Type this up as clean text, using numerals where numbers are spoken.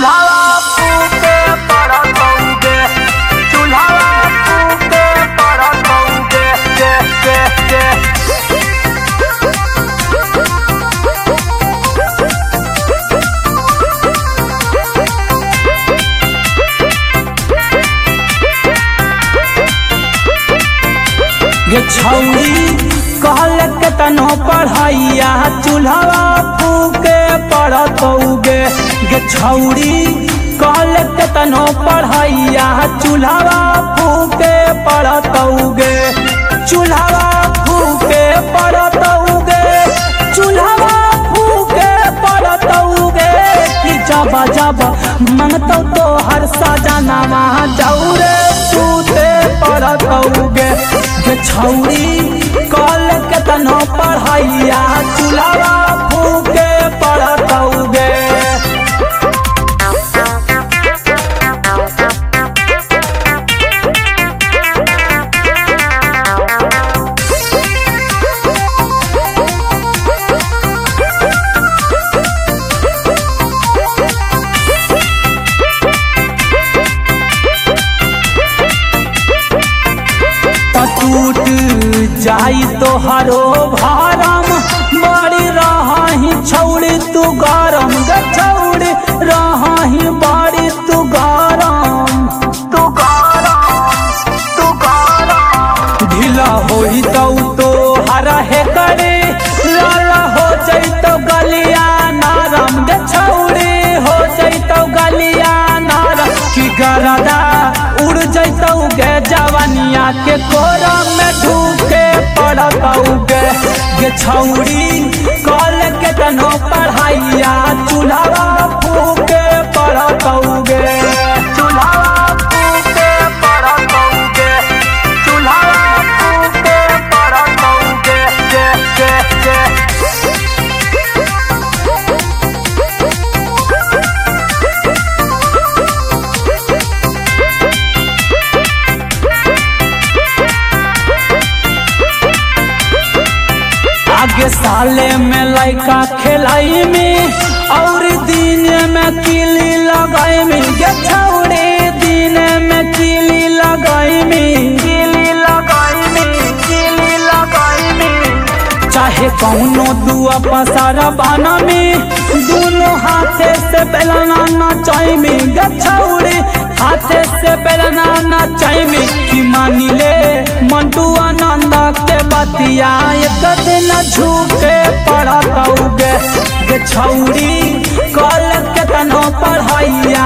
चूल्हा फूके पड़तौगे, चूल्हा फूके पड़तौगे के ये छौरी कहल के तनो पढ़ैया चूल्हा फूके पड़तौगे। ये छौरी कहल के तनो पढ़ैया चूल्हा फूके पड़तौगे, चूल्हा फूके पड़तौगे, चूल्हा फूके पड़तौगे। कि जब जब मंगतौ तो हर सजनामा जौरे सूते पड़तौगे। ये छौरी कल के तनो पढ़ैया चूल्हा फूके पड़तौगे। टूट जाई तो हरो भारम बड़ी रही छौड़ी तू गरम गे छौड़ी रही बड़ी तू गरम, तू गरम ढीला होई तो हरा है करे लाला हो जैतो गलिया नरम गे छौड़ी हो जैतो गलिया नरम। कि गरदा उड़ जैतो गे जवानिया के कोरा में ढूके पड़तौगे। गे छौरी कल के तनो पढ़ैया चूल्हा फूके पड़तौगे, चूल्हा फूके पड़तौगे, चूल्हा फूके पड़तौगे के आगे साले में लड़का खेलाई में और दिन में किली लगाई में। गे छौड़ी दिन में किली लगाई में, किली लगाई में, किली लगाई में। चाहे कौनो दुआ पसारा बाना में दोनों हाथे से बेलना नचाई में। गे छौड़ी हाथे से बेलना नचाई में। कि मानी ले मंटू आनंद के बतिया एक दिन झूठे पड़तौगे। गे छौरी कल के तनो पढ़ैया